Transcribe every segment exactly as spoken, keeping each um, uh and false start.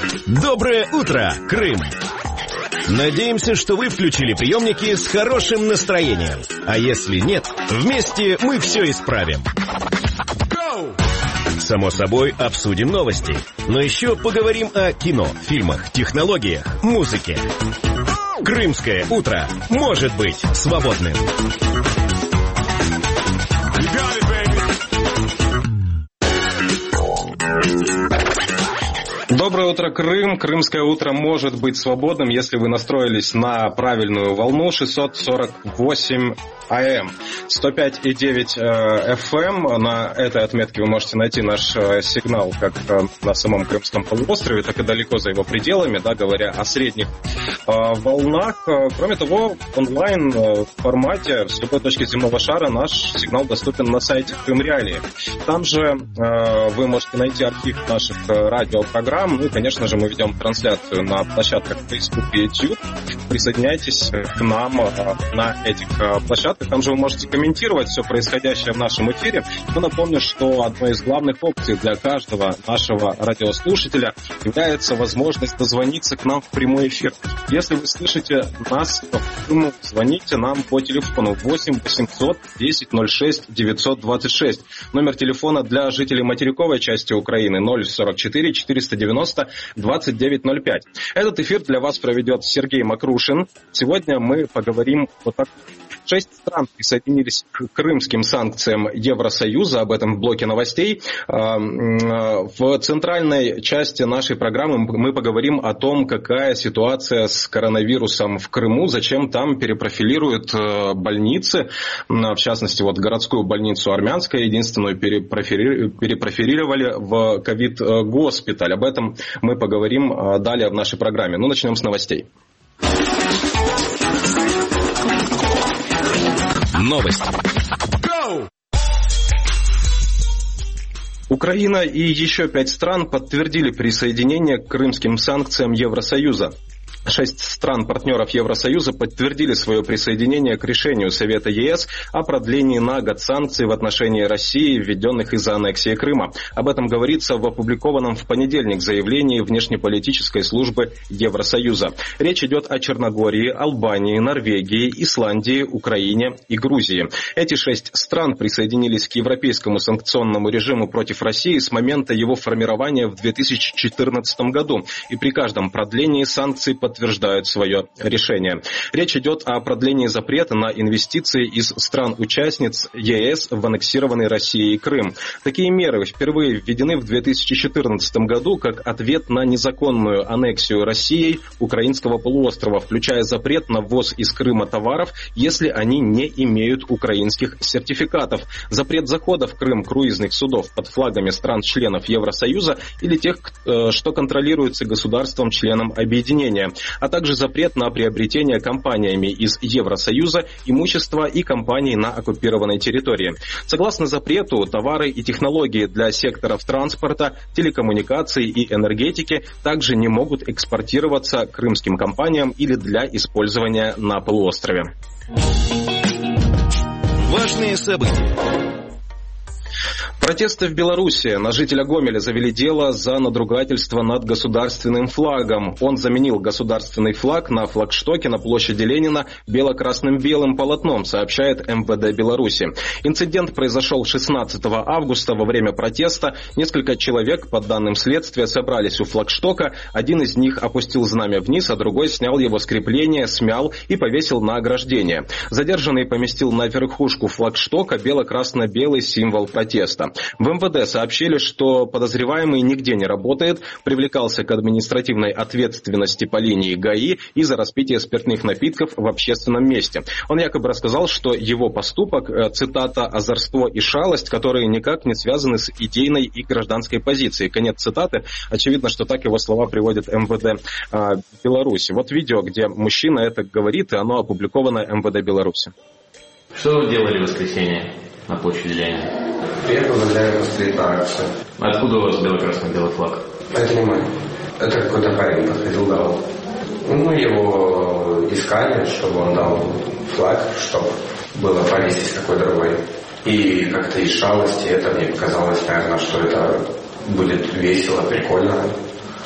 Доброе утро, Крым! Надеемся, что вы включили приемники с хорошим настроением. А если нет, вместе мы все исправим. Само собой, обсудим новости. Но еще поговорим о кино, фильмах, технологиях, музыке. Крымское утро может быть свободным. Доброе утро, Крым. Крымское утро может быть свободным, если вы настроились на правильную волну шестьсот сорок восемь АМ. сто пять и девять эф эм. На этой отметке вы можете найти наш сигнал как на самом Крымском полуострове, так и далеко за его пределами, да, говоря о средних волнах. Кроме того, в онлайн формате с любой точки земного шара наш сигнал доступен на сайте Крым Реалии. Там же вы можете найти архив наших радиопрограмм. Ну и, конечно же, мы ведем трансляцию на площадках Facebook и YouTube. Присоединяйтесь к нам на этих площадках. Там же вы можете комментировать все происходящее в нашем эфире. Но напомню, что одной из главных опций для каждого нашего радиослушателя является возможность дозвониться к нам в прямой эфир. Если вы слышите нас в Крыму, звоните нам по телефону восемь восемьсот десять ноль шесть девятьсот двадцать шесть. Номер телефона для жителей материковой части Украины ноль сорок четыре четыреста девяносто двадцать девять ноль пять. Этот эфир для вас проведет Сергей Макрушин. Сегодня мы поговорим о таком. Шесть стран присоединились к крымским санкциям Евросоюза, об этом в блоке новостей. В центральной части нашей программы мы поговорим о том, какая ситуация с коронавирусом в Крыму, зачем там перепрофилируют больницы, в частности, вот городскую больницу Армянская, единственную перепрофилировали в ковид-госпиталь. Об этом мы поговорим далее в нашей программе. Ну, начнем с новостей. Новости. Украина и еще пять стран подтвердили присоединение к крымским санкциям Евросоюза. Шесть стран-партнеров Евросоюза подтвердили свое присоединение к решению Совета ЕС о продлении на год санкций в отношении России, введенных из-за аннексии Крыма. Об этом говорится в опубликованном в понедельник заявлении внешнеполитической службы Евросоюза. Речь идет о Черногории, Албании, Норвегии, Исландии, Украине и Грузии. Эти шесть стран присоединились к европейскому санкционному режиму против России с момента его формирования в две тысячи четырнадцатом году. И при каждом продлении санкций подтверждают свое решение. Речь идет о продлении запрета на инвестиции из стран-участниц ЕС в аннексированный Россией Крым. Такие меры впервые введены в две тысячи четырнадцатом году как ответ на незаконную аннексию Россией украинского полуострова, включая запрет на ввоз из Крыма товаров, если они не имеют украинских сертификатов, запрет захода в Крым круизных судов под флагами стран-членов Евросоюза или тех, что контролируется государством-членом объединения, а также запрет на приобретение компаниями из Евросоюза имущества и компаний на оккупированной территории. Согласно запрету, товары и технологии для секторов транспорта, телекоммуникаций и энергетики также не могут экспортироваться крымским компаниям или для использования на полуострове. Важные события. Протесты в Беларуси. На жителя Гомеля завели дело за надругательство над государственным флагом. Он заменил государственный флаг на флагштоке на площади Ленина бело-красным белым полотном, сообщает эм вэ дэ Беларуси. Инцидент произошел шестнадцатого августа во время протеста. Несколько человек, по данным следствия, собрались у флагштока. Один из них опустил знамя вниз, а другой снял его с крепления, смял и повесил на ограждение. Задержанный поместил на верхушку флагштока бело-красно-белый символ протеста. В эм вэ дэ сообщили, что подозреваемый нигде не работает, привлекался к административной ответственности по линии ГАИ из-за распития спиртных напитков в общественном месте. Он якобы рассказал, что его поступок, цитата, «озорство и шалость, которые никак не связаны с идейной и гражданской позицией». Конец цитаты. Очевидно, что так его слова приводит эм вэ дэ э, Беларуси. Вот видео, где мужчина это говорит, и оно опубликовано эм вэ дэ Беларуси. Что вы делали в воскресенье на площади Ленина? Приехал для стрит-акции. Откуда у вас бело-красно-белый флаг? Это не мой. Это какой-то парень подходил, дал. Ну, его искали, чтобы он дал флаг, чтобы было повесить какой другой. И как-то из шалости это мне показалось, наверное, что это будет весело, прикольно.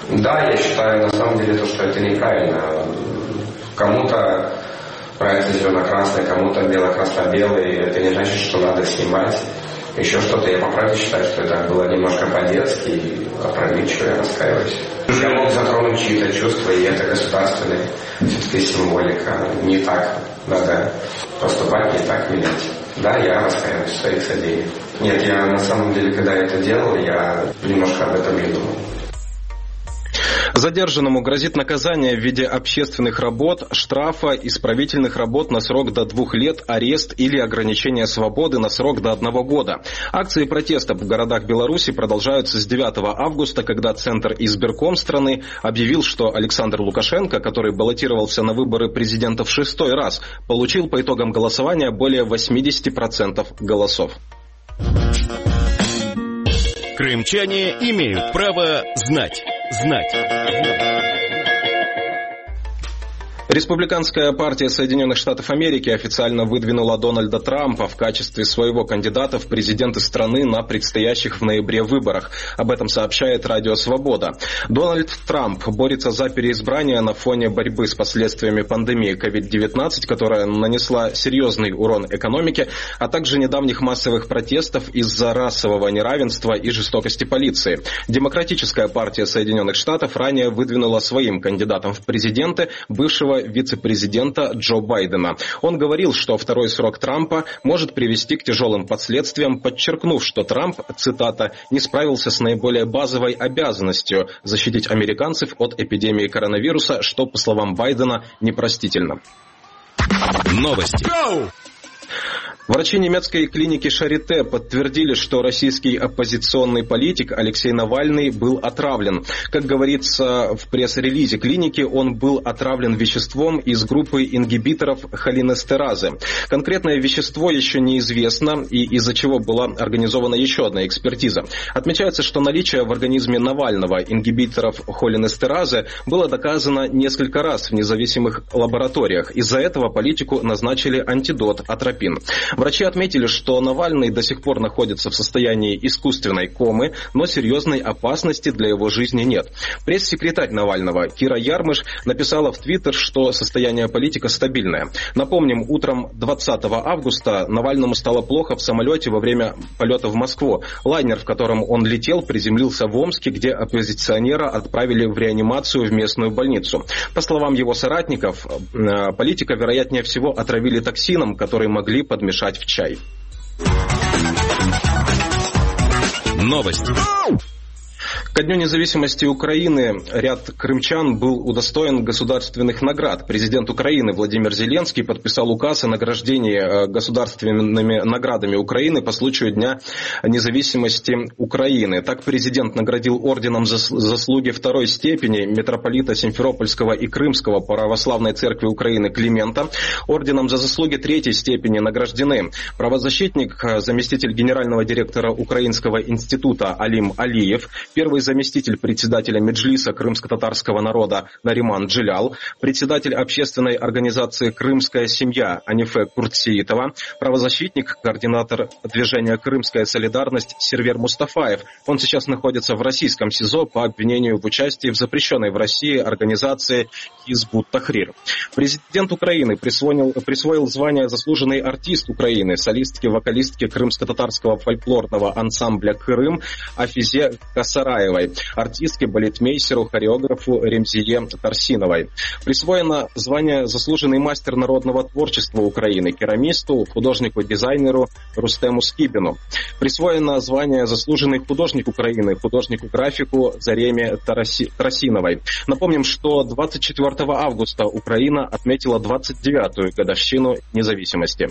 Да, я считаю на самом деле то, что это неправильно. Кому-то нравится зелено-красный, кому-то бело-красно-белый. Это не значит, что надо снимать еще что-то. Я по правде считаю, что это было немножко по-детски, и опрометчиво я раскаиваюсь. Я мог затронуть чьи-то чувства, и это государственная все-таки символика. Не так надо поступать, не так менять. Да, я раскаиваюсь в своих содеяниях. Нет, я на самом деле, когда это делал, я немножко об этом не думал. Задержанному грозит наказание в виде общественных работ, штрафа, исправительных работ на срок до двух лет, арест или ограничение свободы на срок до одного года. Акции протеста в городах Беларуси продолжаются с девятого августа, когда Центр избирком страны объявил, что Александр Лукашенко, который баллотировался на выборы президента в шестой раз, получил по итогам голосования более восемьдесят процентов голосов. Крымчане имеют право знать. Знать. Республиканская партия Соединенных Штатов Америки официально выдвинула Дональда Трампа в качестве своего кандидата в президенты страны на предстоящих в ноябре выборах. Об этом сообщает Радио Свобода. Дональд Трамп борется за переизбрание на фоне борьбы с последствиями пандемии ковид девятнадцать, которая нанесла серьезный урон экономике, а также недавних массовых протестов из-за расового неравенства и жестокости полиции. Демократическая партия Соединенных Штатов ранее выдвинула своим кандидатом в президенты бывшего вице-президента Джо Байдена. Он говорил, что второй срок Трампа может привести к тяжелым последствиям, подчеркнув, что Трамп, цитата, «не справился с наиболее базовой обязанностью защитить американцев от эпидемии коронавируса, что, по словам Байдена, непростительно». Новости. Врачи немецкой клиники Шарите подтвердили, что российский оппозиционный политик Алексей Навальный был отравлен. Как говорится в пресс-релизе клиники, он был отравлен веществом из группы ингибиторов холинестеразы. Конкретное вещество еще неизвестно, и из-за чего была организована еще одна экспертиза. Отмечается, что наличие в организме Навального ингибиторов холинестеразы было доказано несколько раз в независимых лабораториях. Из-за этого политику назначили антидот атропин. Врачи отметили, что Навальный до сих пор находится в состоянии искусственной комы, но серьезной опасности для его жизни нет. Пресс-секретарь Навального Кира Ярмыш написала в Твиттер, что состояние политика стабильное. Напомним, утром двадцатого августа Навальному стало плохо в самолете во время полета в Москву. Лайнер, в котором он летел, приземлился в Омске, где оппозиционера отправили в реанимацию в местную больницу. По словам его соратников, политика, вероятнее всего, отравили токсином, который могли подмешать в чай. Новости. Ко Дню независимости Украины ряд крымчан был удостоен государственных наград. Президент Украины Владимир Зеленский подписал указ о награждении государственными наградами Украины по случаю Дня независимости Украины. Так президент наградил орденом за заслуги второй степени митрополита Симферопольского и Крымского православной церкви Украины Климента. Орденом за заслуги третьей степени награждены правозащитник, заместитель генерального директора Украинского института Алим Алиев, первый заместитель председателя Меджлиса крымско-татарского народа Нариман Джилял, председатель общественной организации «Крымская семья» Анифе Куртсиитова, правозащитник, координатор движения «Крымская солидарность» Сервер Мустафаев. Он сейчас находится в российском СИЗО по обвинению в участии в запрещенной в России организации Хизбут Тахрир. Президент Украины присвоил, присвоил звание «Заслуженный артист Украины» солистке-вокалистке крымско-татарского фольклорного ансамбля «Крым» Афизе Касараевой, артистке, балетмейстеру, хореографу Ремзие Тарсиновой. Присвоено звание «Заслуженный мастер народного творчества Украины» керамисту, художнику-дизайнеру Рустему Скибину. Присвоено звание «Заслуженный художник Украины» художнику-графику Зареме Тараси... Тарасиновой. Напомним, что двадцать четвёртого августа Украина отметила двадцать девятую годовщину независимости.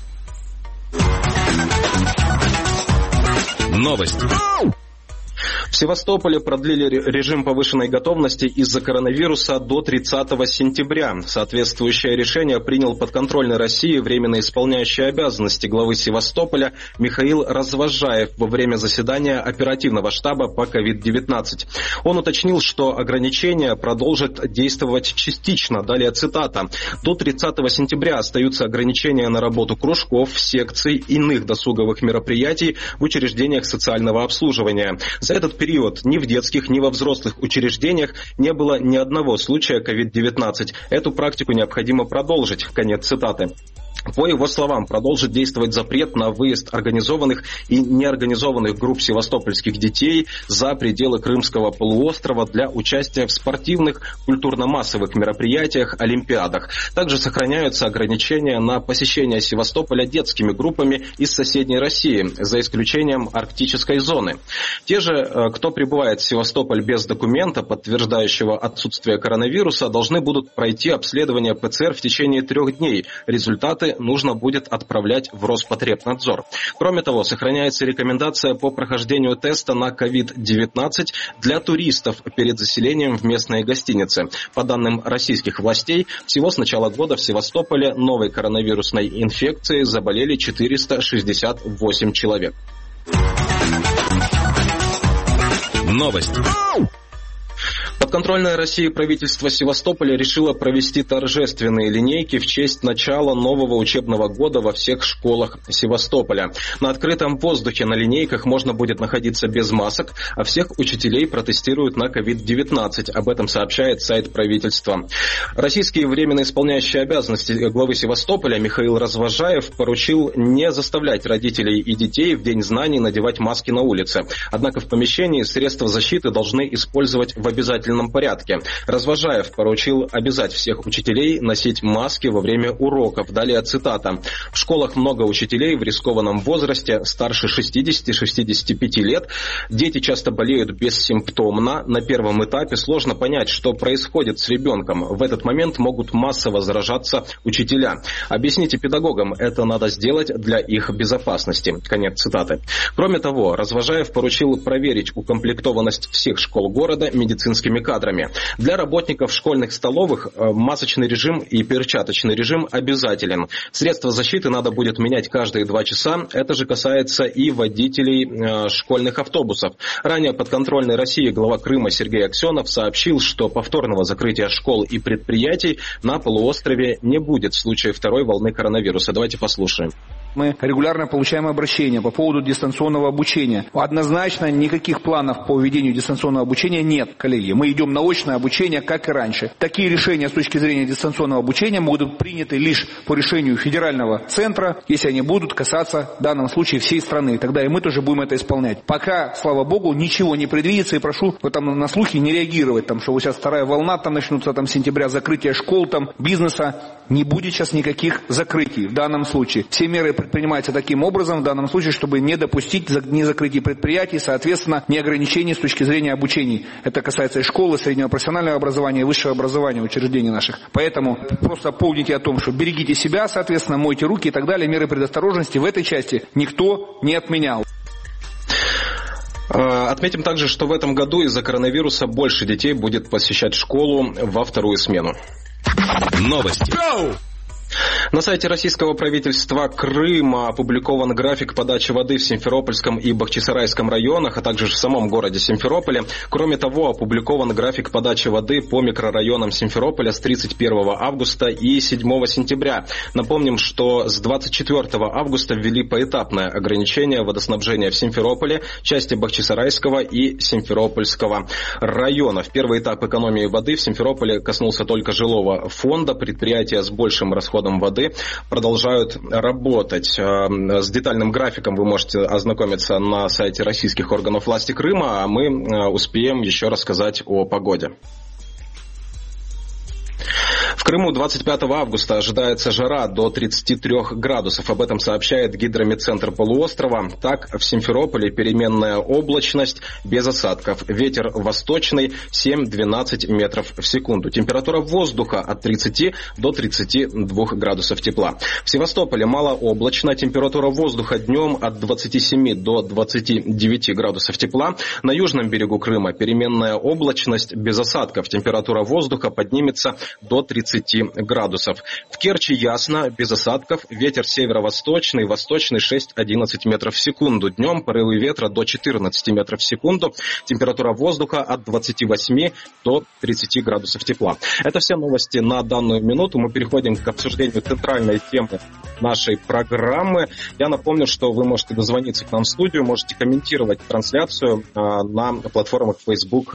Новости. В Севастополе продлили режим повышенной готовности из-за коронавируса до тридцатого сентября. Соответствующее решение принял подконтрольный России временно исполняющий обязанности главы Севастополя Михаил Развозжаев во время заседания оперативного штаба по ковид девятнадцать. Он уточнил, что ограничения продолжат действовать частично. Далее цитата. До тридцатого сентября остаются ограничения на работу кружков, секций, иных досуговых мероприятий в учреждениях социального обслуживания. За этот тот период ни в детских, ни во взрослых учреждениях не было ни одного случая ковид девятнадцать. Эту практику необходимо продолжить. Конец цитаты. По его словам, продолжит действовать запрет на выезд организованных и неорганизованных групп севастопольских детей за пределы Крымского полуострова для участия в спортивных, культурно-массовых мероприятиях, олимпиадах. Также сохраняются ограничения на посещение Севастополя детскими группами из соседней России, за исключением арктической зоны. Те же, кто прибывает в Севастополь без документа, подтверждающего отсутствие коронавируса, должны будут пройти обследование ПЦР в течение трех дней. Результаты нужно будет отправлять в Роспотребнадзор. Кроме того, сохраняется рекомендация по прохождению теста на ковид девятнадцать для туристов перед заселением в местные гостиницы. По данным российских властей, всего с начала года в Севастополе новой коронавирусной инфекцией заболели четыреста шестьдесят восемь человек. Новость. Подконтрольное России правительство Севастополя решило провести торжественные линейки в честь начала нового учебного года во всех школах Севастополя. На открытом воздухе на линейках можно будет находиться без масок, а всех учителей протестируют на ковид девятнадцать. Об этом сообщает сайт правительства. Российский временно исполняющий обязанности главы Севастополя Михаил Развожаев поручил не заставлять родителей и детей в День знаний надевать маски на улице. Однако в помещении средства защиты должны использовать в обязательном порядке. Развожаев поручил обязать всех учителей носить маски во время уроков. Далее цитата. В школах много учителей в рискованном возрасте, старше шестидесяти-шестидесяти пяти лет. Дети часто болеют бессимптомно. На первом этапе сложно понять, что происходит с ребенком. В этот момент могут массово заражаться учителя. Объясните педагогам, это надо сделать для их безопасности. Конец цитаты. Кроме того, Развожаев поручил проверить укомплектованность всех школ города медицинскими кадрами. Для работников школьных столовых масочный режим и перчаточный режим обязателен. Средства защиты надо будет менять каждые два часа. Это же касается и водителей школьных автобусов. Ранее подконтрольной России глава Крыма Сергей Аксенов сообщил, что повторного закрытия школ и предприятий на полуострове не будет в случае второй волны коронавируса. Давайте послушаем. Мы регулярно получаем обращения по поводу дистанционного обучения. Однозначно никаких планов по введению дистанционного обучения нет, коллеги. Мы идем на очное обучение, как и раньше. Такие решения с точки зрения дистанционного обучения могут быть приняты лишь по решению федерального центра, если они будут касаться в данном случае всей страны. Тогда и мы тоже будем это исполнять. Пока, слава богу, ничего не предвидится, и прошу там, на слухи не реагировать, там, что вот сейчас вторая волна, там начнутся там, с сентября закрытие школ, там, бизнеса. Не будет сейчас никаких закрытий в данном случае. Все меры предпринимаются таким образом в данном случае, чтобы не допустить ни закрытия предприятий, соответственно, ни ограничений с точки зрения обучения. Это касается и школы, среднего профессионального образования, и высшего образования, учреждений наших. Поэтому просто помните о том, что берегите себя, соответственно, мойте руки и так далее. Меры предосторожности в этой части никто не отменял. Отметим также, что в этом году из-за коронавируса больше детей будет посещать школу во вторую смену. Новости. На сайте российского правительства Крыма опубликован график подачи воды в Симферопольском и Бахчисарайском районах, а также в самом городе Симферополе. Кроме того, опубликован график подачи воды по микрорайонам Симферополя с тридцать первого августа и седьмого сентября. Напомним, что с двадцать четвертого августа ввели поэтапное ограничение водоснабжения в Симферополе, части Бахчисарайского и Симферопольского районов. Первый этап экономии воды в Симферополе коснулся только жилого фонда. Предприятия с большим расходом воды продолжают работать. С детальным графиком вы можете ознакомиться на сайте российских органов власти Крыма, а мы успеем еще рассказать о погоде. В Крыму двадцать пятого августа ожидается жара до тридцати трёх градусов. Об этом сообщает гидрометцентр полуострова. Так, в Симферополе переменная облачность без осадков. Ветер восточный семь-двенадцать метров в секунду. Температура воздуха от тридцати до тридцати двух градусов тепла. В Севастополе малооблачно. Температура воздуха днем от двадцати семи до двадцати девяти градусов тепла. На южном берегу Крыма переменная облачность без осадков. Температура воздуха поднимется до тридцати тридцати градусов. В Керчи ясно, без осадков, ветер северо-восточный, восточный шесть-одиннадцать метров в секунду. Днем порывы ветра до четырнадцати метров в секунду, температура воздуха от двадцати восьми до тридцати градусов тепла. Это все новости на данную минуту. Мы переходим к обсуждению центральной темы нашей программы. Я напомню, что вы можете дозвониться к нам в студию, можете комментировать трансляцию на платформах Facebook